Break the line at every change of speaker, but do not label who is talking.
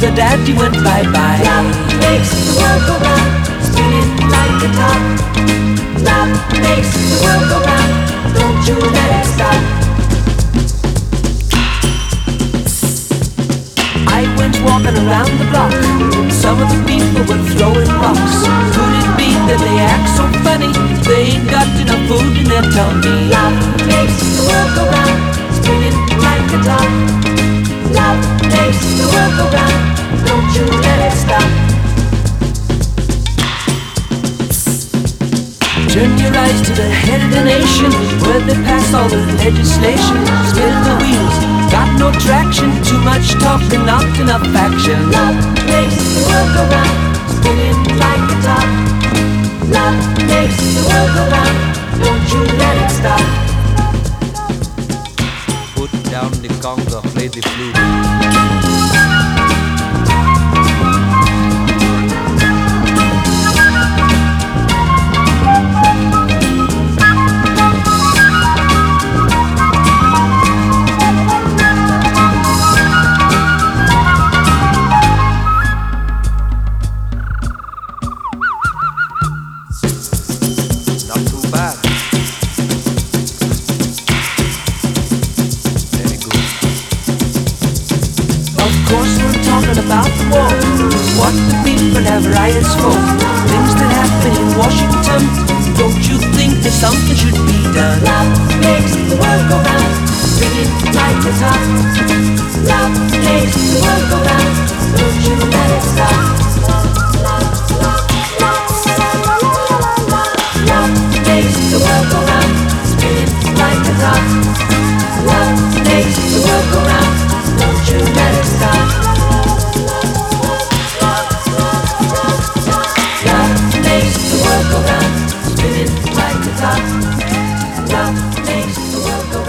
the daddy went bye-bye.
Love makes the world go round, spinning like a top. Love makes the world go round, don't you let it stop.
I went walking around the block. Some of the people were throwing rocks. Could it be that they act so funny? They ain't got enough food in their tummy.
Love makes the world go round, spinning like a top. Love makes the world go round, don't you let it stop.
Turn your eyes to the head of the nation, where they pass all the legislation. Spin the wheels, got no traction. Too much talk and not enough action.
Love makes the world go round, spinning like a top. Love makes the world go round, don't you let it stop.
Put down the conga, play the flute. Not too bad. Very good. Of course we're talking about the war. What the people have riots for. Things that happen in Washington. Don't you think that something should be done?
Love makes the world go round, spinning like a top. Love makes the world go round, don't you let it stop. Love makes the world go round, spinning like a top. Love makes the world go round, don't you let it stop. Love makes the world go round, spinning like a top. Love makes the world go round.